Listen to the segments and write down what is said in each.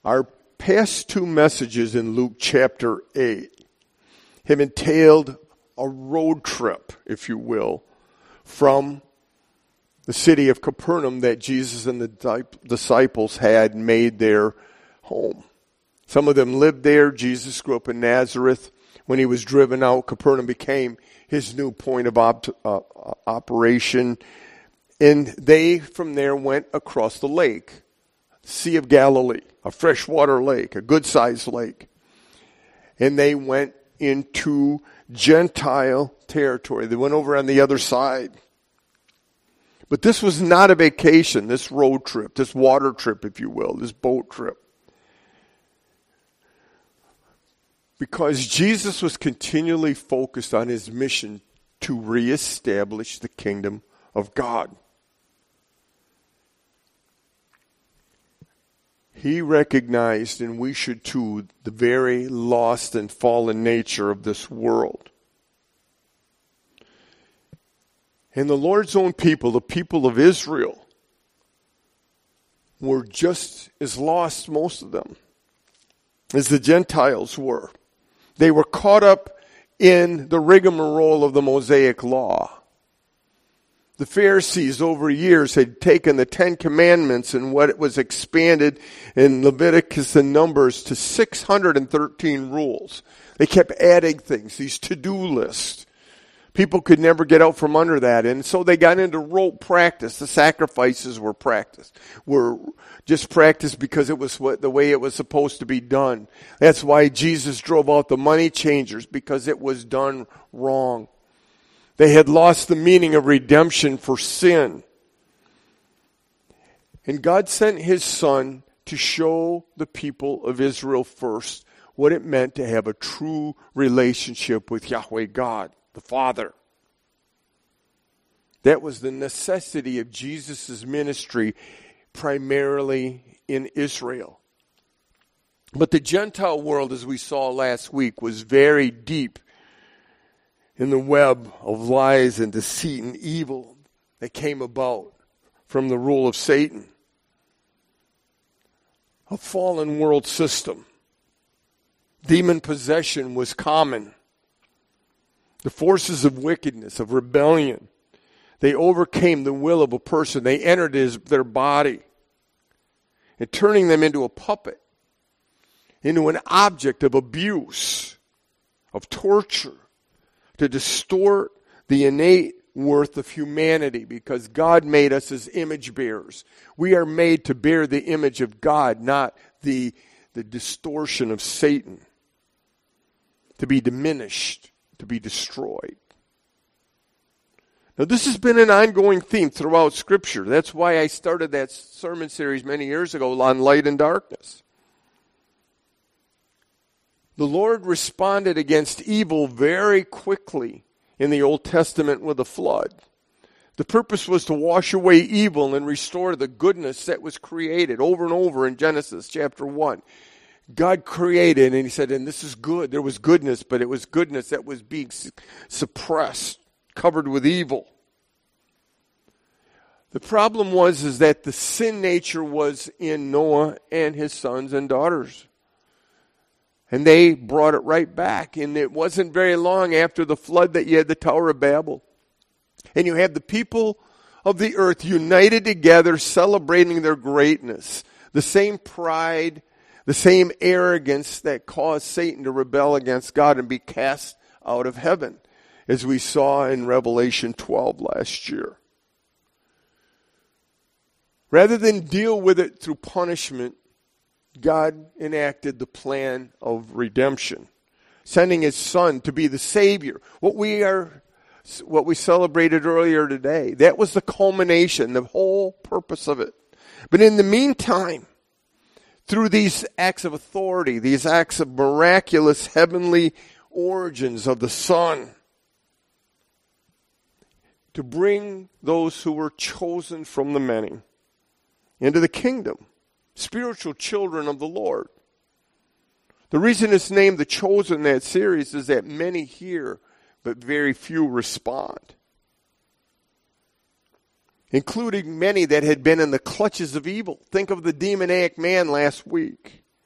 Our past two messages in Luke chapter 8 have entailed a road trip, if you will, from the city of Capernaum that Jesus and the disciples had made their home. Some of them lived there. Jesus grew up in Nazareth. When he was driven out, Capernaum became his new point of operation. And they, from there, went across the lake, Sea of Galilee, a freshwater lake, a good-sized lake. And they went into Gentile territory. They went over on the other side. But this was not a vacation, this road trip, this water trip, if you will, this boat trip. Because Jesus was continually focused on his mission to reestablish the kingdom of God. He recognized, and we should too, the very lost and fallen nature of this world. And the Lord's own people, the people of Israel, were just as lost, most of them, as the Gentiles were. They were caught up in the rigmarole of the Mosaic Law. The Pharisees over years had taken the 10 Commandments and what it was expanded in Leviticus and Numbers to 613 rules. They kept adding things, these to-do lists. People could never get out from under that. And so they got into rote practice. The sacrifices were just practiced because it was the way it was supposed to be done. That's why Jesus drove out the money changers, because it was done wrong. They had lost the meaning of redemption for sin. And God sent his Son to show the people of Israel first what it meant to have a true relationship with Yahweh God, the Father. That was the necessity of Jesus' ministry, primarily in Israel. But the Gentile world, as we saw last week, was very deep in the web of lies and deceit and evil that came about from the rule of Satan. A fallen world system. Demon possession was common. The forces of wickedness, of rebellion, they overcame the will of a person. They entered their body and turning them into a puppet, into an object of abuse, of torture, to distort the innate worth of humanity, because God made us as image bearers. We are made to bear the image of God, not the distortion of Satan, to be diminished, to be destroyed. Now, this has been an ongoing theme throughout Scripture. That's why I started that sermon series many years ago on light and darkness. The Lord responded against evil very quickly in the Old Testament with a flood. The purpose was to wash away evil and restore the goodness that was created over and over in Genesis chapter 1. God created, and he said, and this is good. There was goodness, but it was goodness that was being suppressed, covered with evil. The problem was that the sin nature was in Noah and his sons and daughters. And they brought it right back. And it wasn't very long after the flood that you had the Tower of Babel. And you had the people of the earth united together, celebrating their greatness. The same pride, the same arrogance that caused Satan to rebel against God and be cast out of heaven, as we saw in Revelation 12 last year. Rather than deal with it through punishment, God enacted the plan of redemption, sending his Son to be the Savior. What we celebrated earlier today, that was the culmination, the whole purpose of it. But in the meantime, through these acts of authority, these acts of miraculous heavenly origins of the Son, to bring those who were chosen from the many into the kingdom, spiritual children of the Lord. The reason it's named The Chosen in that series is that many hear, but very few respond, including many that had been in the clutches of evil. Think of the demoniac man last week.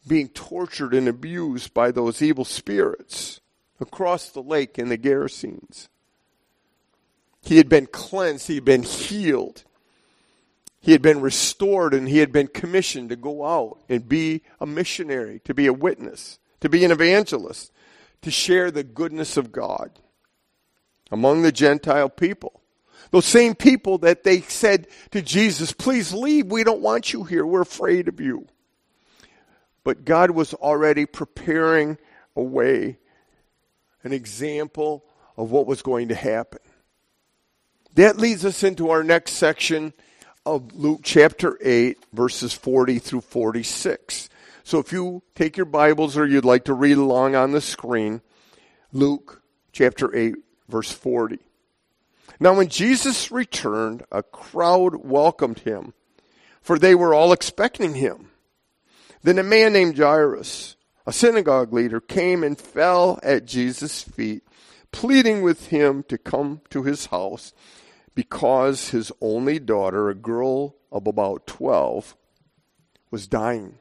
being tortured and abused by those evil spirits across the lake in the Gerasenes. He had been cleansed. He had been healed. He had been restored, and he had been commissioned to go out and be a missionary, to be a witness, to be an evangelist, to share the goodness of God among the Gentile people. Those same people that they said to Jesus, please leave. We don't want you here. We're afraid of you. But God was already preparing a way, an example of what was going to happen. That leads us into our next section of Luke chapter 8, verses 40 through 46. So if you take your Bibles or you'd like to read along on the screen, Luke chapter 8, verse 40. Now when Jesus returned, a crowd welcomed him, for they were all expecting him. Then a man named Jairus, a synagogue leader, came and fell at Jesus' feet, pleading with him to come to his house, because his only daughter, a girl of about 12, was dying.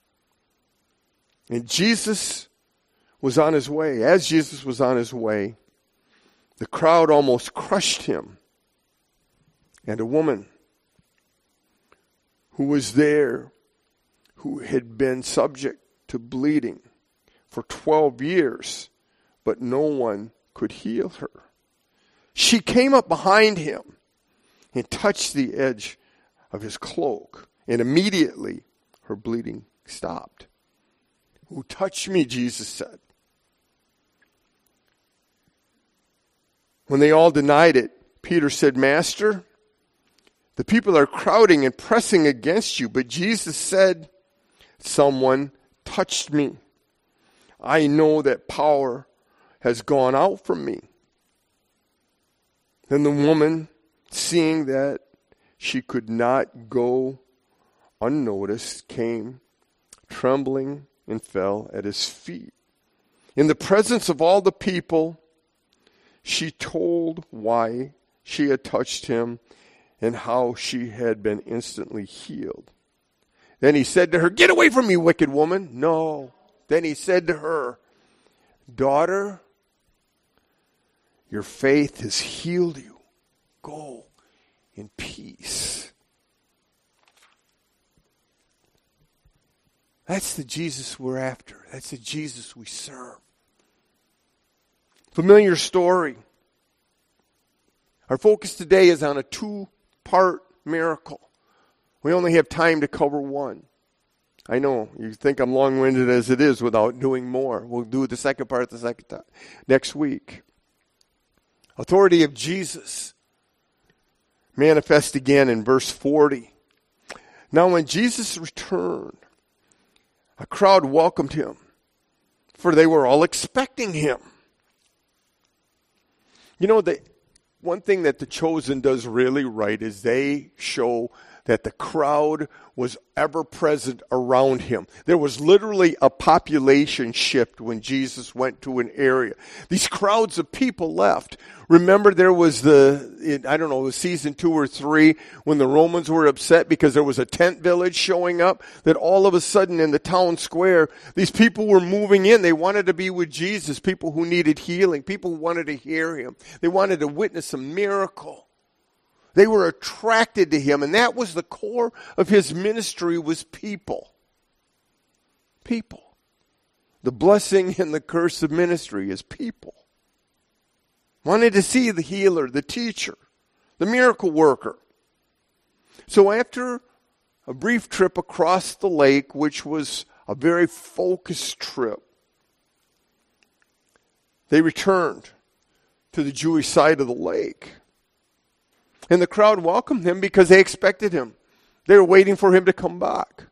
And Jesus was on his way. As Jesus was on his way, the crowd almost crushed him. And a woman who was there, who had been subject to bleeding for 12 years, but no one could heal her. She came up behind him and touched the edge of his cloak, and immediately her bleeding stopped. Who touched me? Jesus said. When they all denied it, Peter said, Master, the people are crowding and pressing against you. But Jesus said, someone touched me. I know that power has gone out from me. Then the woman, seeing that she could not go unnoticed, came trembling and fell at his feet. In the presence of all the people, she told why she had touched him and how she had been instantly healed. Then he said to her, Get away from me, wicked woman. No. Then he said to her, Daughter, your faith has healed you. Go in peace. That's the Jesus we're after. That's the Jesus we serve. Familiar story. Our focus today is on a two-part miracle. We only have time to cover one. I know, you think I'm long-winded as it is without doing more. We'll do the second part the second time next week. Authority of Jesus manifest again in verse 40. Now when Jesus returned, a crowd welcomed him, for they were all expecting him. You know, one thing that The Chosen does really right is they show that the crowd was ever present around him. There was literally a population shift when Jesus went to an area. These crowds of people left. Remember there was season 2 or 3 when the Romans were upset because there was a tent village showing up, that all of a sudden in the town square, these people were moving in. They wanted to be with Jesus, people who needed healing, people who wanted to hear him. They wanted to witness a miracle. They were attracted to him, and that was the core of his ministry, was people. People. The blessing and the curse of ministry is people. Wanted to see the healer, the teacher, the miracle worker. So after a brief trip across the lake, which was a very focused trip, they returned to the Jewish side of the lake. And the crowd welcomed him because they expected him. They were waiting for him to come back.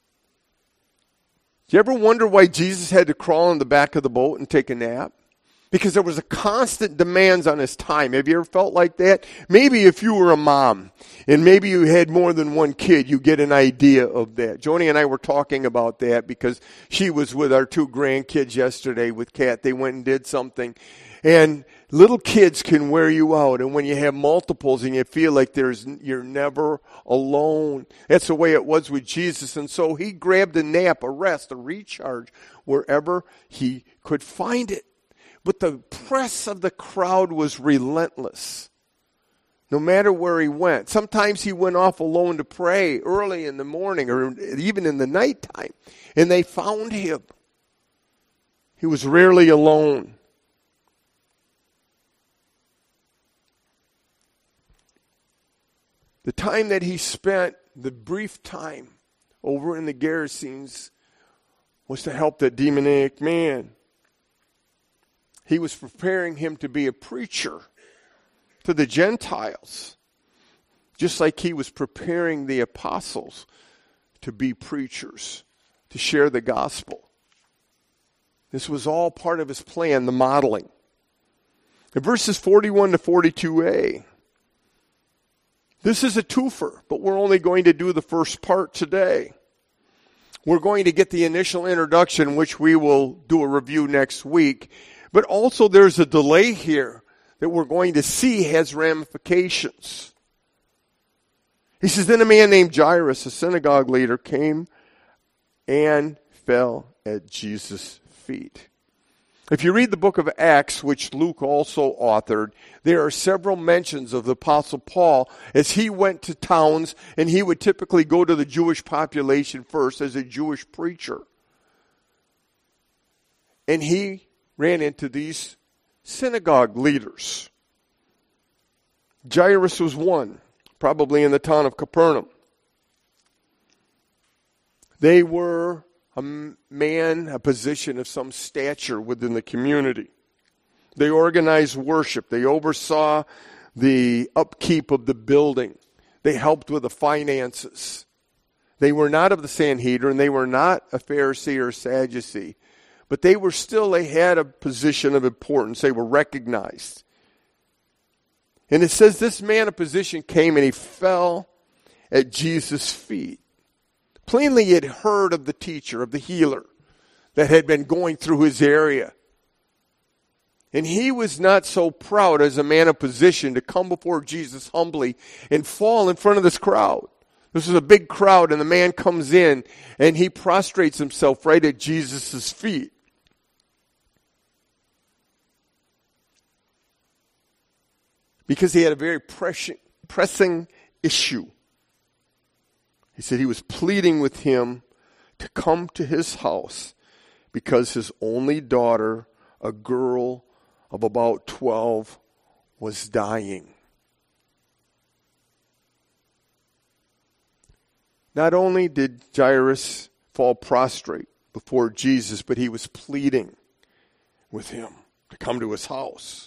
Do you ever wonder why Jesus had to crawl on the back of the boat and take a nap? because there was a constant demands on his time. Have you ever felt like that? Maybe if you were a mom and maybe you had more than one kid, you get an idea of that. Joni and I were talking about that because she was with our 2 grandkids yesterday with Kat. They went and did something. And little kids can wear you out. And when you have multiples and you feel like you're never alone. That's the way it was with Jesus. And so he grabbed a nap, a rest, a recharge wherever he could find it. But the press of the crowd was relentless. No matter where he went. Sometimes he went off alone to pray early in the morning or even in the nighttime. And they found him. He was rarely alone. The time that he spent, the brief time over in the Gerasenes, was to help that demoniac man. He was preparing him to be a preacher to the Gentiles, just like he was preparing the apostles to be preachers, to share the gospel. This was all part of his plan, the modeling. In verses 41 to 42a, this is a twofer, but we're only going to do the first part today. We're going to get the initial introduction, which we will do a review next week. But also there's a delay here that we're going to see has ramifications. He says, then a man named Jairus, a synagogue leader, came and fell at Jesus' feet. If you read the book of Acts, which Luke also authored, there are several mentions of the Apostle Paul as he went to towns, and he would typically go to the Jewish population first as a Jewish preacher. And he ran into these synagogue leaders. Jairus was one, probably in the town of Capernaum. They were a man, a position of some stature within the community. They organized worship. They oversaw the upkeep of the building. They helped with the finances. They were not of the Sanhedrin. They were not a Pharisee or Sadducee. But they had a position of importance. They were recognized. And it says this man of position came and he fell at Jesus' feet. Plainly, he had heard of the teacher, of the healer that had been going through his area. And he was not so proud as a man of position to come before Jesus humbly and fall in front of this crowd. This is a big crowd, and the man comes in and he prostrates himself right at Jesus' feet. Because he had a very pressing issue. He said he was pleading with him to come to his house because his only daughter, a girl of about 12, was dying. Not only did Jairus fall prostrate before Jesus, but he was pleading with him to come to his house.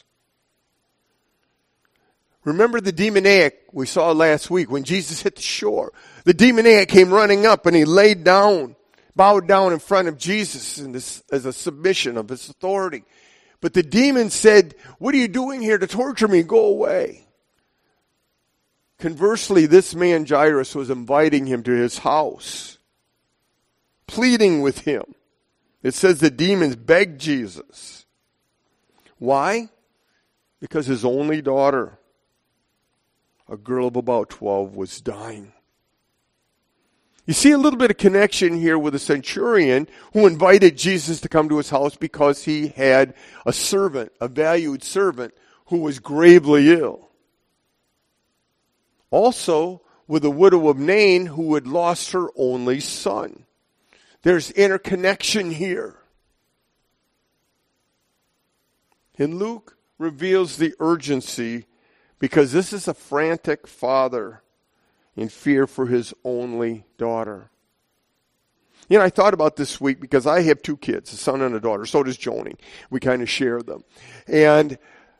Remember the demoniac we saw last week when Jesus hit the shore. The demoniac came running up and he laid down, bowed down in front of Jesus as a submission of his authority. But the demon said, "What are you doing here to torture me? Go away." Conversely, this man Jairus was inviting him to his house, pleading with him. It says the demons begged Jesus. Why? Because his only daughter, a girl of about 12, was dying. You see a little bit of connection here with a centurion who invited Jesus to come to his house because he had a servant, a valued servant, who was gravely ill. Also, with the widow of Nain who had lost her only son. There's interconnection here. And Luke reveals the urgency because this is a frantic father in fear for his only daughter. You know, I thought about this week because I have 2 kids, a son and a daughter. So does Joni. We kind of share them. And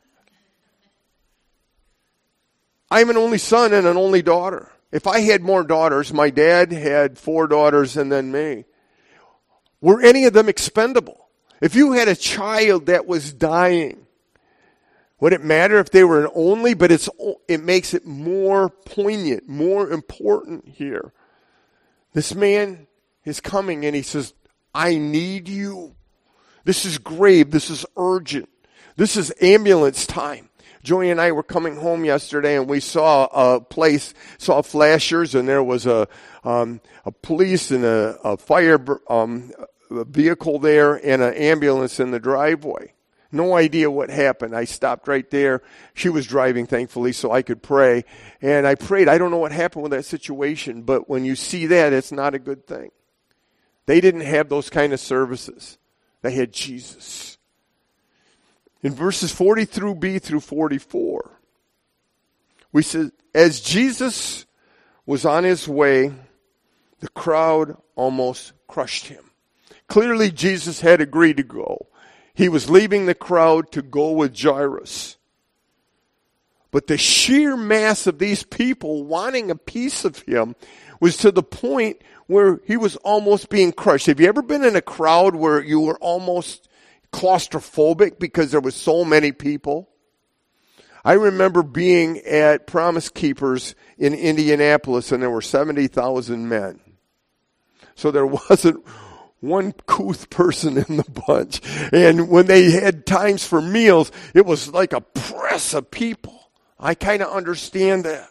I'm an only son and an only daughter. If I had more daughters, my dad had 4 daughters and then me. Were any of them expendable? If you had a child that was dying, would it matter if they were an only? But it makes it more poignant, more important here. This man is coming and he says, I need you. This is grave. This is urgent. This is ambulance time. Joey and I were coming home yesterday and we saw a place, saw flashers, and there was a police and a fire vehicle there and an ambulance in the driveway. No idea what happened. I stopped right there. She was driving, thankfully, so I could pray. And I prayed. I don't know what happened with that situation, but when you see that, it's not a good thing. They didn't have those kind of services. They had Jesus. In verses 40b through 44, we said, as Jesus was on his way, the crowd almost crushed him. Clearly, Jesus had agreed to go. He was leaving the crowd to go with Jairus. But the sheer mass of these people wanting a piece of him was to the point where he was almost being crushed. Have you ever been in a crowd where you were almost claustrophobic because there was so many people? I remember being at Promise Keepers in Indianapolis and there were 70,000 men. So there wasn't one couth person in the bunch. And when they had times for meals, it was like a press of people. I kind of understand that.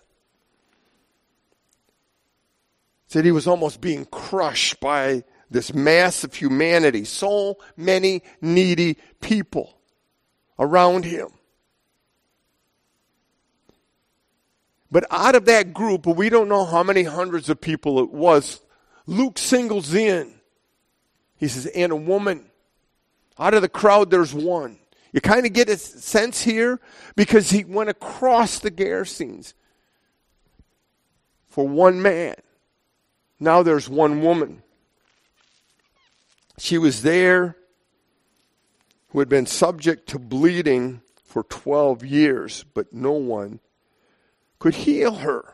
Said he was almost being crushed by this mass of humanity. So many needy people around him. But out of that group, we don't know how many hundreds of people it was, Luke singles in. He says, and a woman. Out of the crowd, there's one. You kind of get a sense here because he went across the Gerasenes for one man. Now there's one woman. She was there who had been subject to bleeding for 12 years, but no one could heal her.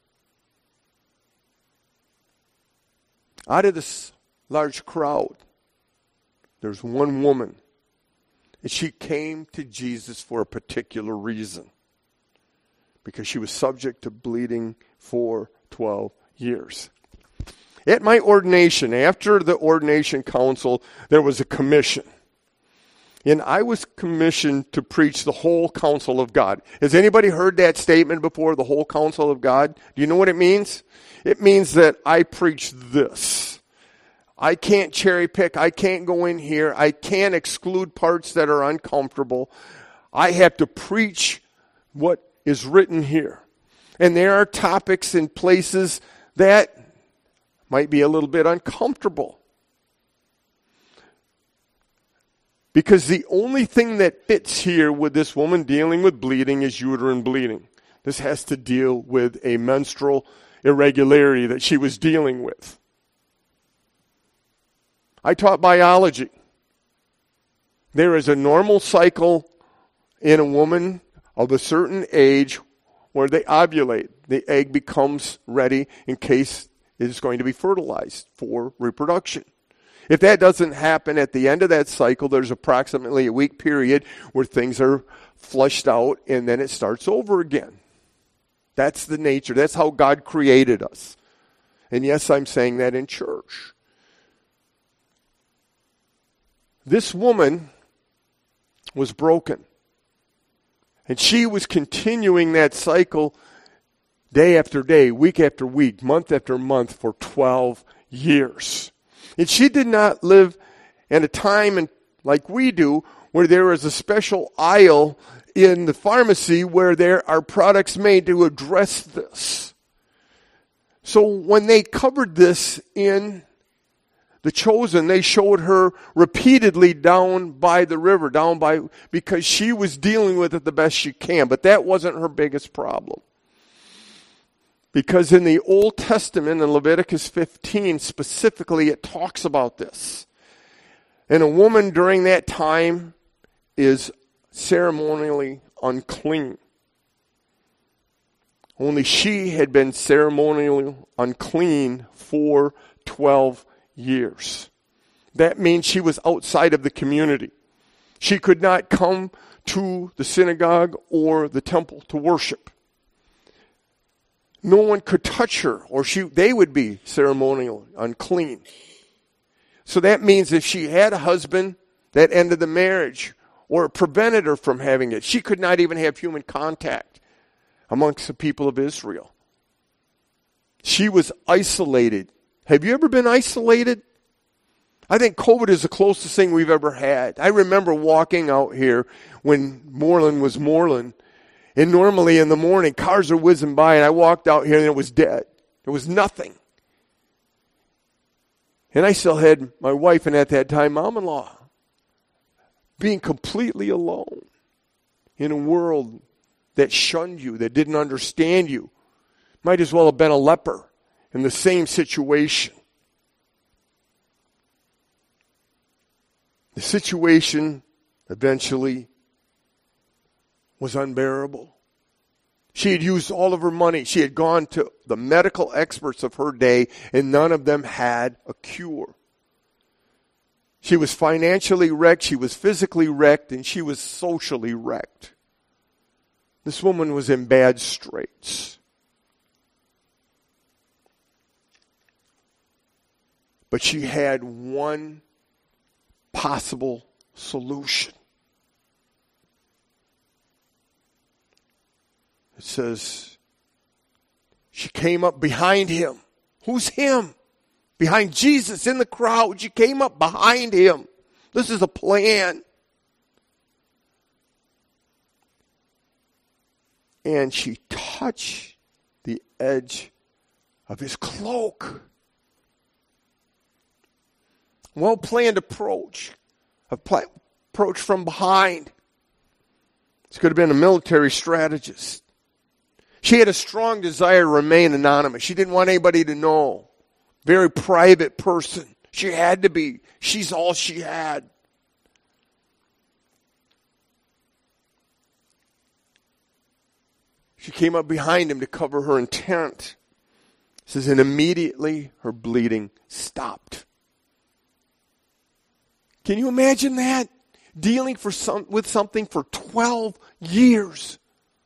Out of this large crowd, there's one woman. And she came to Jesus for a particular reason. Because she was subject to bleeding for 12 years. At my ordination, after the ordination council, there was a commission. And I was commissioned to preach the whole counsel of God. Has anybody heard that statement before, the whole counsel of God? Do you know what it means? It means that I preach this. I can't cherry pick. I can't go in here. I can't exclude parts that are uncomfortable. I have to preach what is written here. And there are topics and places that might be a little bit uncomfortable. Because the only thing that fits here with this woman dealing with bleeding is uterine bleeding. This has to deal with a menstrual irregularity that she was dealing with. I taught biology. There is a normal cycle in a woman of a certain age where they ovulate. The egg becomes ready in case it is going to be fertilized for reproduction. If that doesn't happen at the end of that cycle, there's approximately a week period where things are flushed out and then it starts over again. That's the nature. That's how God created us. And yes, I'm saying that in church. This woman was broken. And she was continuing that cycle day after day, week after week, month after month for 12 years. And she did not live in a time like we do where there is a special aisle in the pharmacy where there are products made to address this. So when they covered this in The Chosen, they showed her repeatedly down by the river, because she was dealing with it the best she can. But that wasn't her biggest problem. Because in the Old Testament, in Leviticus 15 specifically, it talks about this. And a woman during that time is ceremonially unclean. Only she had been ceremonially unclean for 12 years. That means she was outside of the community. She could not come to the synagogue or the temple to worship. No one could touch her, or they would be ceremonially unclean. So that means if she had a husband, that ended the marriage or prevented her from having it. She could not even have human contact amongst the people of Israel. She was isolated. Have you ever been isolated? I think COVID is the closest thing we've ever had. I remember walking out here when Moreland was Moreland, and normally in the morning, cars are whizzing by, and I walked out here and it was dead. There was nothing. And I still had my wife, and at that time, mom-in-law, being completely alone in a world that shunned you, that didn't understand you. Might as well have been a leper in the same situation. The situation eventually was unbearable. She had used all of her money. She had gone to the medical experts of her day, and none of them had a cure. She was financially wrecked, she was physically wrecked, and she was socially wrecked. This woman was in bad straits. But she had one possible solution. It says, she came up behind him. Who's him? Behind Jesus in the crowd. She came up behind him. This is a plan. And she touched the edge of his cloak. Well-planned approach. Approach from behind. This could have been a military strategist. She had a strong desire to remain anonymous. She didn't want anybody to know. Very private person. She had to be. She's all she had. She came up behind him to cover her intent. It says, and immediately her bleeding stopped. Can you imagine that? Dealing with something for 12 years.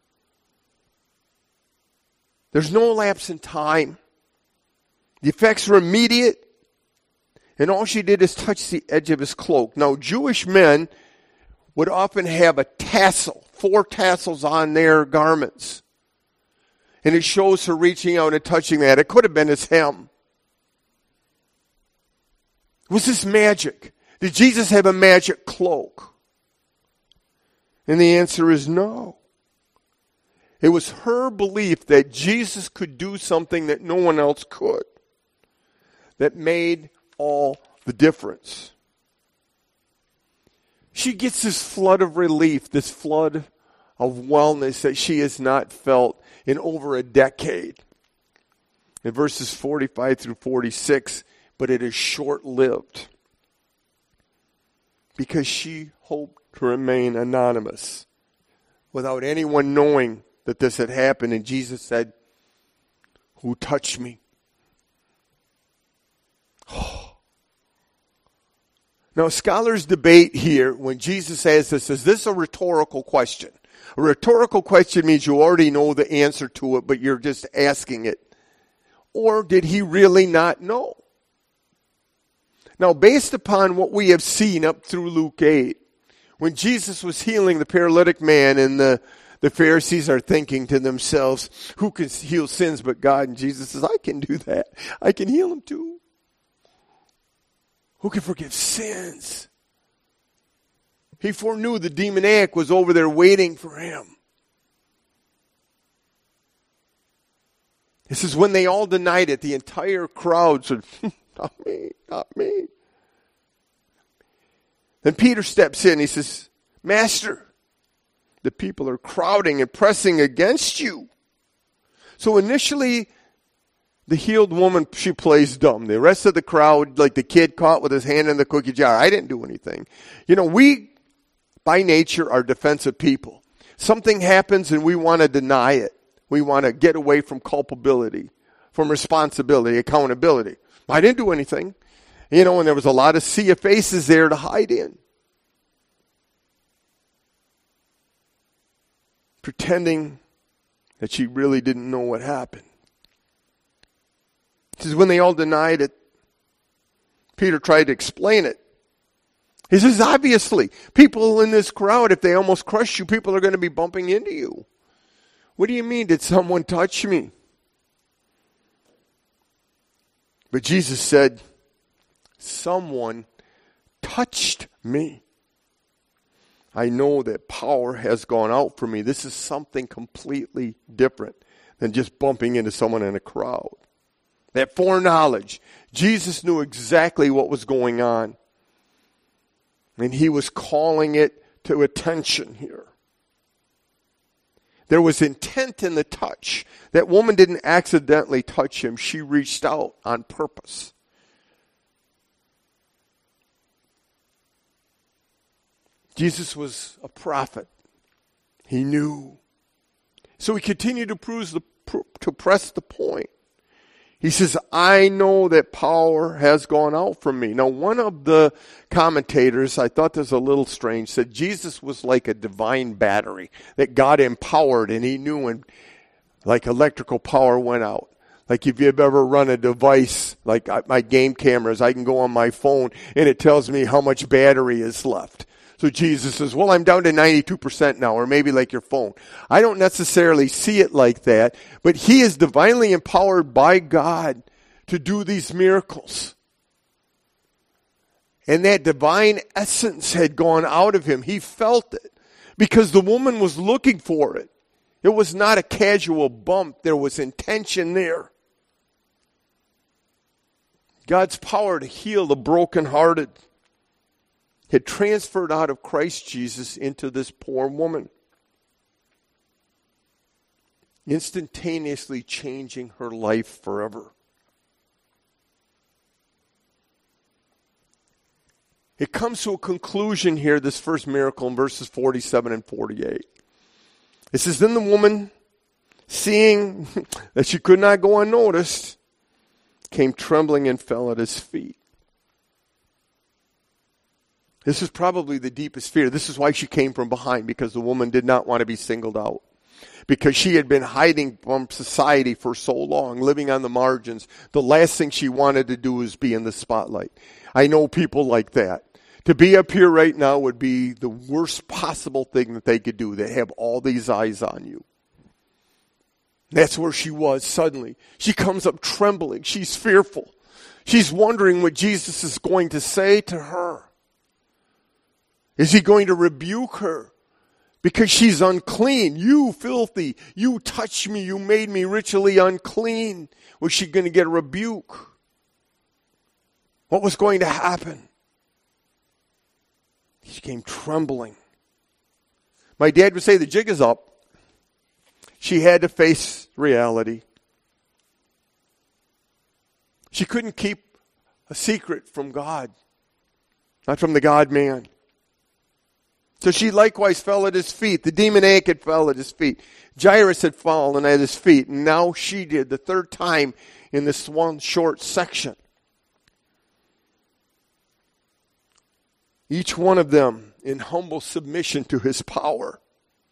There's no lapse in time. The effects were immediate. And all she did is touch the edge of his cloak. Now, Jewish men would often have a tassel, 4 tassels on their garments. And it shows her reaching out and touching that. It could have been his hem. Was this magic? Did Jesus have a magic cloak? And the answer is no. It was her belief that Jesus could do something that no one else could that made all the difference. She gets this flood of relief, this flood of wellness that she has not felt in over a decade. In verses 45 through 46, but it is short-lived because she hoped to remain anonymous without anyone knowing that this had happened. And Jesus said, who touched me? Now, scholars debate here when Jesus says this, is this a rhetorical question? A rhetorical question means you already know the answer to it, but you're just asking it. Or did he really not know? Now, based upon what we have seen up through Luke 8, when Jesus was healing the paralytic man and the Pharisees are thinking to themselves, who can heal sins but God? And Jesus says, I can do that. I can heal them too. Who can forgive sins? He foreknew the demoniac was over there waiting for him. It says, when they all denied it, the entire crowd said, not me, not me. Then Peter steps in. He says, Master, the people are crowding and pressing against you. So initially, the healed woman, she plays dumb. The rest of the crowd, like the kid caught with his hand in the cookie jar, I didn't do anything. You know, we, by nature, are defensive people. Something happens and we want to deny it. We want to get away from culpability, from responsibility, accountability. I didn't do anything. You know, and there was a lot of sea of faces there to hide in. Pretending that she really didn't know what happened. It says when they all denied it, Peter tried to explain it. He says, obviously, people in this crowd, if they almost crush you, people are going to be bumping into you. What do you mean, did someone touch me? But Jesus said, someone touched me. I know that power has gone out from me. This is something completely different than just bumping into someone in a crowd. That foreknowledge. Jesus knew exactly what was going on. And he was calling it to attention here. There was intent in the touch. That woman didn't accidentally touch him. She reached out on purpose. Jesus was a prophet. He knew. So he continued to press the point. He says, I know that power has gone out from me. Now, one of the commentators, I thought this was a little strange, said Jesus was like a divine battery that God empowered, and he knew when like electrical power went out. Like if you've ever run a device, like my game cameras, I can go on my phone and it tells me how much battery is left. So Jesus says, well, I'm down to 92% now, or maybe like your phone. I don't necessarily see it like that, but he is divinely empowered by God to do these miracles. And that divine essence had gone out of him. He felt it because the woman was looking for it. It was not a casual bump. There was intention there. God's power to heal the brokenhearted had transferred out of Christ Jesus into this poor woman, instantaneously changing her life forever. It comes to a conclusion here, this first miracle in verses 47 and 48. It says, then the woman, seeing that she could not go unnoticed, came trembling and fell at his feet. This is probably the deepest fear. This is why she came from behind, because the woman did not want to be singled out. Because she had been hiding from society for so long, living on the margins. The last thing she wanted to do was be in the spotlight. I know people like that. To be up here right now would be the worst possible thing that they could do. They have all these eyes on you. That's where she was suddenly. She comes up trembling. She's fearful. She's wondering what Jesus is going to say to her. Is he going to rebuke her? Because she's unclean. You filthy. You touched me. You made me ritually unclean. Was she going to get a rebuke? What was going to happen? She came trembling. My dad would say the jig is up. She had to face reality. She couldn't keep a secret from God. Not from the God-man. So she likewise fell at his feet. The demoniac had fell at his feet. Jairus had fallen at his feet. And now she did, the third time in this one short section. Each one of them in humble submission to his power.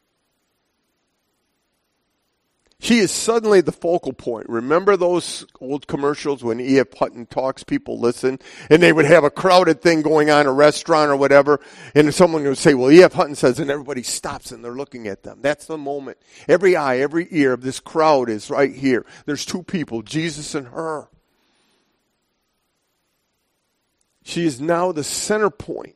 She is suddenly the focal point. Remember those old commercials when E.F. Hutton talks, people listen, and they would have a crowded thing going on, a restaurant or whatever, and someone would say, well, E.F. Hutton says, and everybody stops and they're looking at them. That's the moment. Every eye, every ear of this crowd is right here. There's two people, Jesus and her. She is now the center point.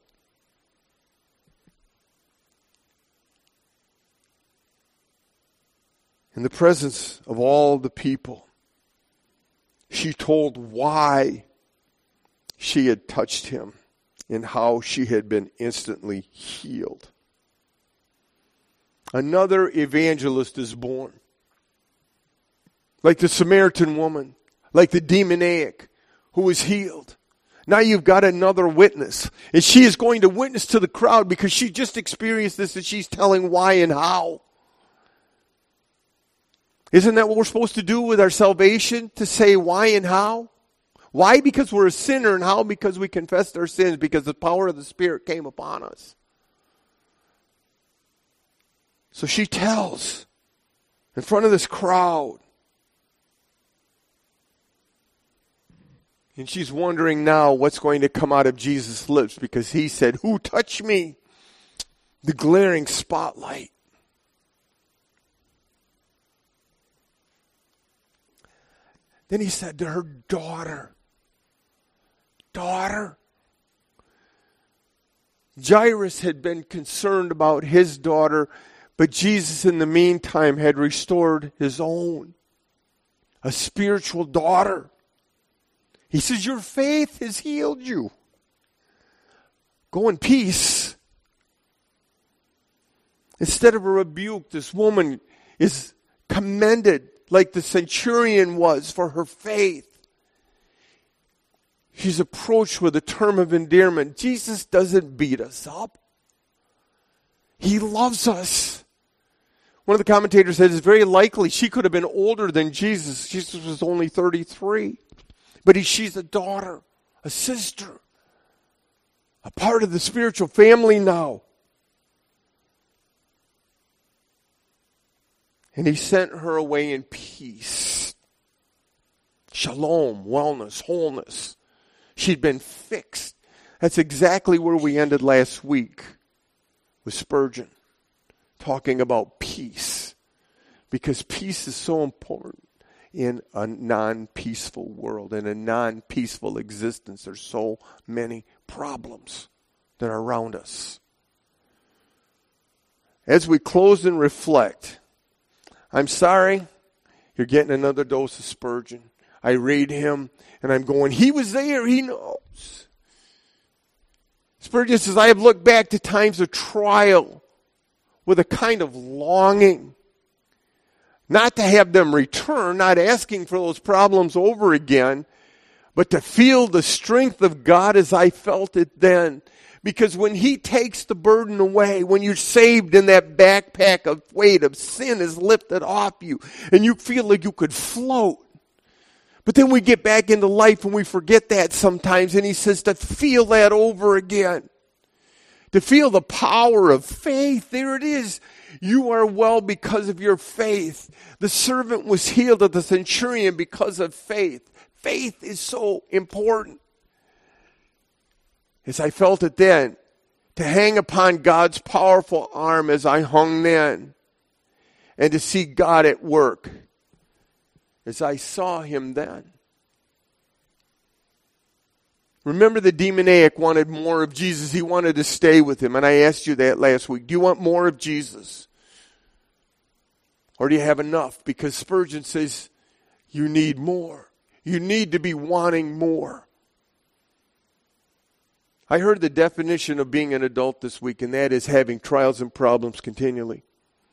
In the presence of all the people, she told why she had touched him and how she had been instantly healed. Another evangelist is born. Like the Samaritan woman, like the demoniac who was healed. Now you've got another witness. And she is going to witness to the crowd because she just experienced this and she's telling why and how. Isn't that what we're supposed to do with our salvation? To say why and how? Why? Because we're a sinner. And how? Because we confessed our sins, because the power of the Spirit came upon us. So she tells in front of this crowd. And she's wondering now what's going to come out of Jesus' lips, because he said, "Who touched me?" The glaring spotlight. Then he said to her, daughter. Jairus had been concerned about his daughter, but Jesus in the meantime had restored his own, a spiritual daughter. He says, your faith has healed you. Go in peace. Instead of a rebuke, this woman is commended like the centurion was for her faith. She's approached with a term of endearment. Jesus doesn't beat us up. He loves us. One of the commentators said it's very likely she could have been older than Jesus. Jesus was only 33. But she's a daughter, a sister, a part of the spiritual family now. And he sent her away in peace. Shalom, wellness, wholeness. She'd been fixed. That's exactly where we ended last week with Spurgeon, talking about peace. Because peace is so important in a non-peaceful world, in a non-peaceful existence. There's so many problems that are around us. As we close and reflect, I'm sorry, you're getting another dose of Spurgeon. I read him, and I'm going, he was there, he knows. Spurgeon says, I have looked back to times of trial with a kind of longing. Not to have them return, not asking for those problems over again, but to feel the strength of God as I felt it then. Because when he takes the burden away, when you're saved and that backpack of weight of sin is lifted off you, and you feel like you could float. But then we get back into life and we forget that sometimes, and he says to feel that over again. To feel the power of faith. There it is. You are well because of your faith. The servant was healed of the centurion because of faith. Faith is so important. As I felt it then, to hang upon God's powerful arm as I hung then, and to see God at work as I saw him then. Remember, the demoniac wanted more of Jesus. He wanted to stay with him. And I asked you that last week. Do you want more of Jesus? Or do you have enough? Because Spurgeon says you need more. You need to be wanting more. I heard the definition of being an adult this week, and that is having trials and problems continually.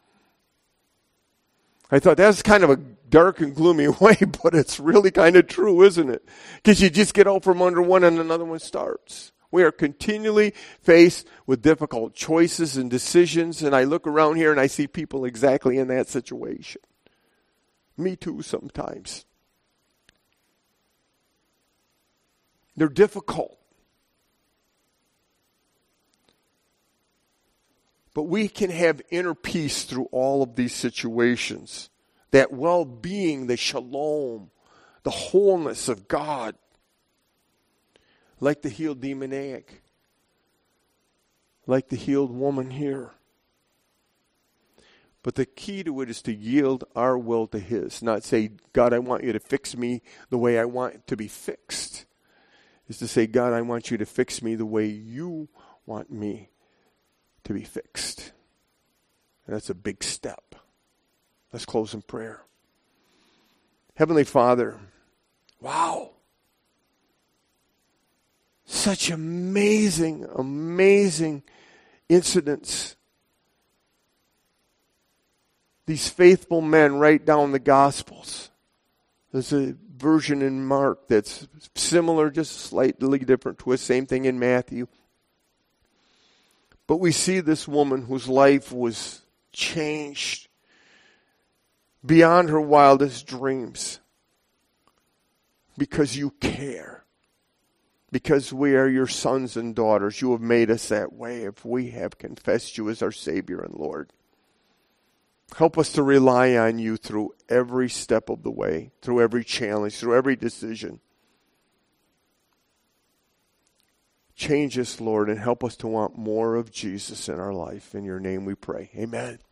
I thought that's kind of a dark and gloomy way, but it's really kind of true, isn't it? Because you just get out from under one and another one starts. We are continually faced with difficult choices and decisions, and I look around here and I see people exactly in that situation. Me too sometimes. They're difficult. But we can have inner peace through all of these situations. That well-being, the shalom, the wholeness of God. Like the healed demoniac. Like the healed woman here. But the key to it is to yield our will to his. Not say, God, I want you to fix me the way I want to be fixed. Is to say, God, I want you to fix me the way you want me to be fixed. And that's a big step. Let's close in prayer. Heavenly Father, wow. Such amazing, amazing incidents. These faithful men write down the Gospels. There's a version in Mark that's similar, just slightly different twist. Same thing in Matthew. But we see this woman whose life was changed beyond her wildest dreams. because you care. Because we are your sons and daughters. You have made us that way if we have confessed you as our Savior and Lord. Help us to rely on you through every step of the way, through every challenge, through every decision. Change us, Lord, and help us to want more of Jesus in our life. In your name we pray. Amen.